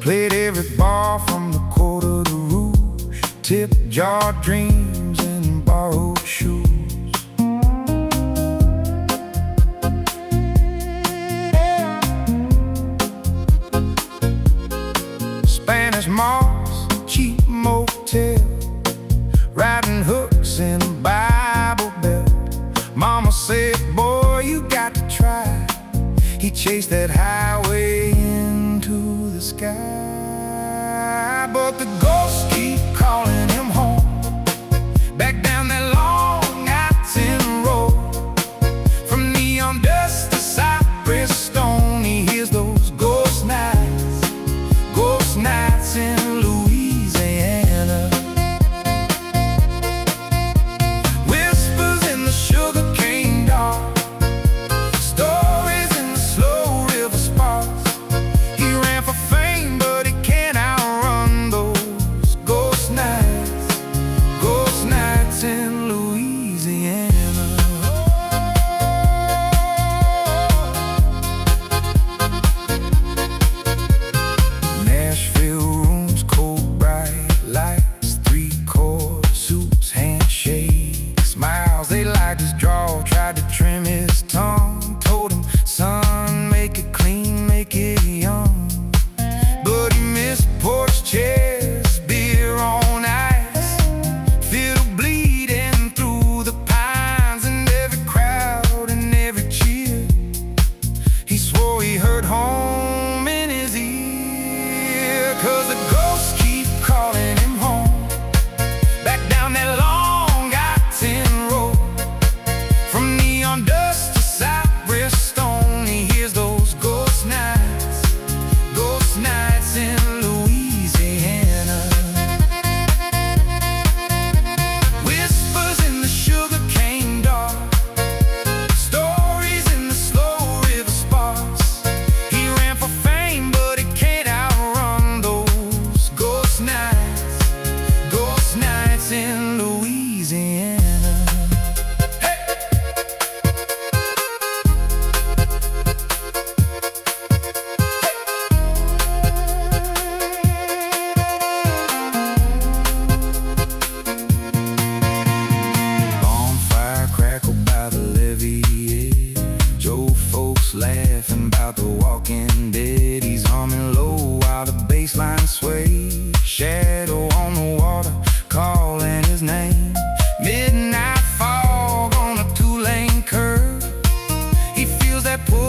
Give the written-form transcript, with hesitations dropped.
Played every bar from the Court of the Rouge, tip-jar dreams and borrowed shoes. Spanish Moss, cheap motel, riding hooks in a Bible Belt. Mama said, boy, you got to try. He chased that highway into the sky, but the ghosts keep calling him home, back down that long I-10 road. From neon dust to Cypress Stone, he hears those ghost nights in Louisiana. Whispers in the sugarcane dark, stories in the slow river sparks. He ran for fame, but he can't outrun those ghost nights in Louisiana. Nashville rooms, cold bright lights, three-chord suits, handshakes, smiles. They liked his drawl, tried to trim his tongue, told him, son, make it clean, make it young. But he missed porch chairs, beer on ice, fiddle bleeding through the pines, and every crowd and every cheer. He swore he heard home in his ear, 'cause the ghosts keep calling him home, back down that long I-10 road. From neon dust to Cypress Stone, he hears those ghost nights in Louisiana. Whispers in the sugarcane dark, stories in the slow river sparks. He ran for fame, but he can't outrun those ghost nights in Louisiana. Hey! Bonfire crackle by the levee edge, old folks laughing about the walking dead. He's humming low while the bass line sways, shadow on the water calling his name. Midnight fog on a two-lane curve, he feels that pull